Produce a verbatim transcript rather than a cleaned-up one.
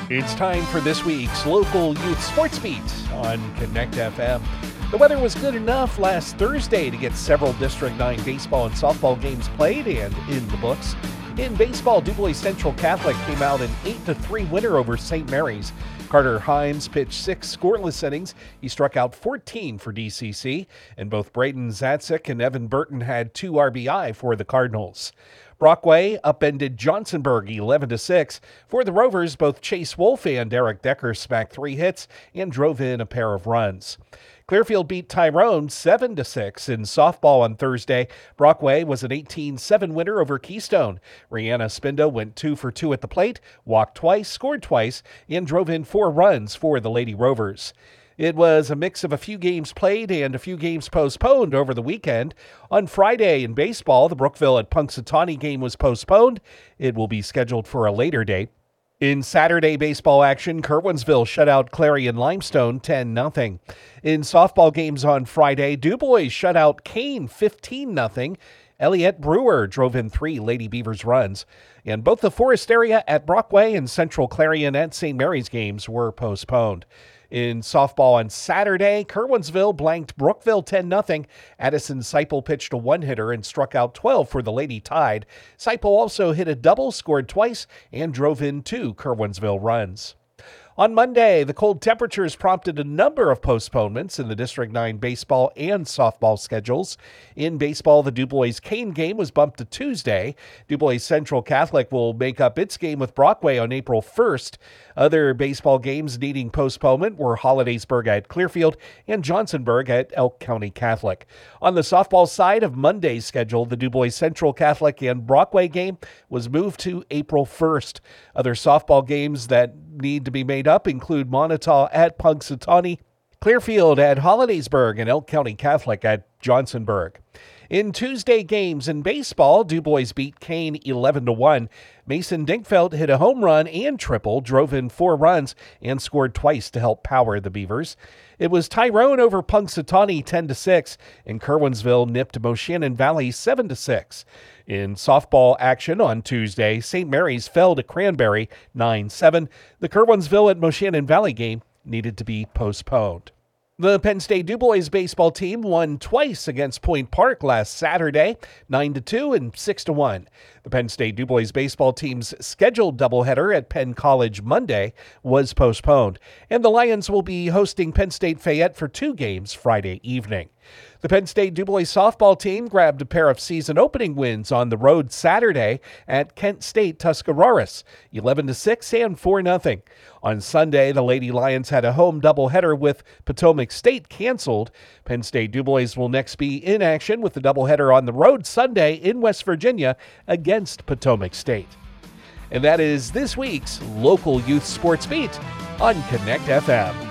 It's time for this week's local youth sports beat on Connect F M. The weather was good enough last Thursday to get several District nine baseball and softball games played and in the books. In baseball, DuBois Central Catholic came out an eight to three winner over Saint Mary's. Carter Hines pitched six scoreless innings. He struck out fourteen for D C C, and both Braden Zatzik and Evan Burton had two R B I for the Cardinals. Brockway upended Johnsonburg eleven to six. For the Rovers, both Chase Wolf and Derek Decker smacked three hits and drove in a pair of runs. Clearfield beat Tyrone seven to six in softball on Thursday. Brockway was an eighteen seven winner over Keystone. Rihanna Spindo went two for two at the plate, walked twice, scored twice, and drove in four runs for the Lady Rovers. It was a mix of a few games played and a few games postponed over the weekend. On Friday in baseball, the Brookville at Punxsutawney game was postponed. It will be scheduled for a later date. In Saturday baseball action, Curwensville shut out Clarion Limestone ten nothing. In softball games on Friday, DuBois shut out Kane fifteen nothing. Elliott Brewer drove in three Lady Beavers runs. And both the Forest area at Brockway and Central Clarion at Saint Mary's games were postponed. In softball on Saturday, Curwensville blanked Brookville ten nothing. Addison Seipel pitched a one-hitter and struck out twelve for the Lady Tide. Seipel also hit a double, scored twice, and drove in two Curwensville runs. On Monday, the cold temperatures prompted a number of postponements in the District nine baseball and softball schedules. In baseball, the DuBois Kane game was bumped to Tuesday. DuBois Central Catholic will make up its game with Brockway on April first. Other baseball games needing postponement were Hollidaysburg at Clearfield and Johnsonburg at Elk County Catholic. On the softball side of Monday's schedule, the DuBois Central Catholic and Brockway game was moved to April first. Other softball games that need to be made up include Montauk at Punxsutawney, Clearfield at Hollidaysburg, and Elk County Catholic at Johnsonburg. In Tuesday games in baseball, DuBois beat Kane eleven to one. Mason Dinkfeld hit a home run and triple, drove in four runs, and scored twice to help power the Beavers. It was Tyrone over Punxsutawney ten to six, and Curwensville nipped Moshannon Valley seven to six. In softball action on Tuesday, Saint Mary's fell to Cranberry nine seven. The Curwensville at Moshannon Valley game needed to be postponed. The Penn State DuBois baseball team won twice against Point Park last Saturday, nine to two and six to one. The Penn State DuBois baseball team's scheduled doubleheader at Penn College Monday was postponed, and the Lions will be hosting Penn State Fayette for two games Friday evening. The Penn State DuBois softball team grabbed a pair of season opening wins on the road Saturday at Kent State Tuscarawas, eleven to six and four nothing. On Sunday, the Lady Lions had a home doubleheader with Potomac State canceled. Penn State DuBois will next be in action with the doubleheader on the road Sunday in West Virginia against Potomac State. And that is this week's local youth sports beat on Connect F M.